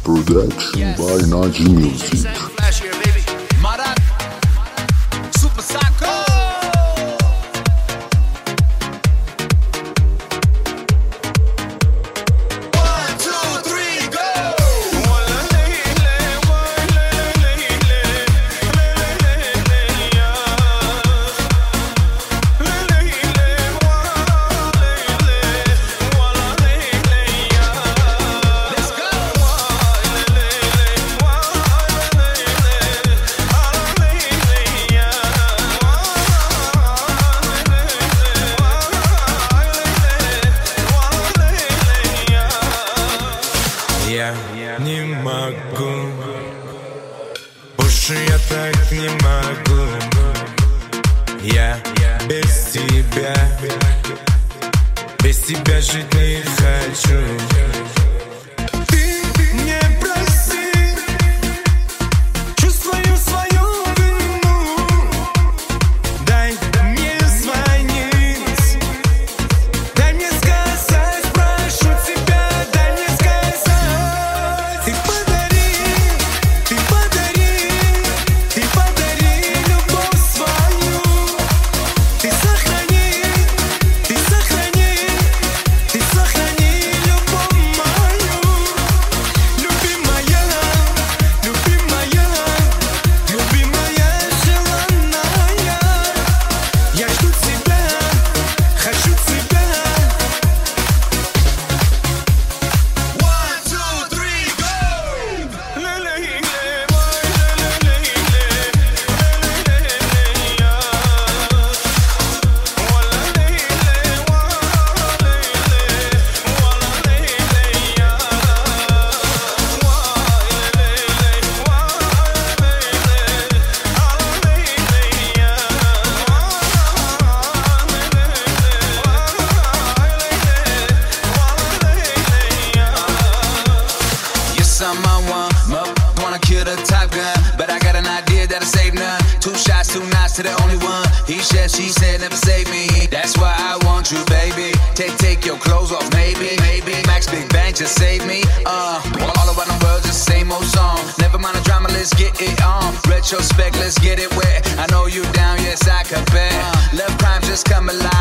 Production by Naji Music. Я не могу, больше я так не могу. Я без тебя жить не хочу. Ты не проси, чувствую свою вину. Дай мне звонить, дай мне сказать, прошу тебя, дай мне сказать. Ты подари любовь свою. Ты сохрани любовь мою. Любимая желанная. Я жду тебя, хочу тебя. One, two, three, go! I'm on one, wanna kill the top gun, but I got an idea that'll save none. 2 shots, 2 nights to the only one. He said, she said, never save me. That's why I want you, baby. Take your clothes off, maybe. Max Big Bang just save me. All around the world, just the same old song. Never mind the drama, let's get it on. Retrospect, let's get it wet. I know you down, yes I can bet. Love crime just come alive.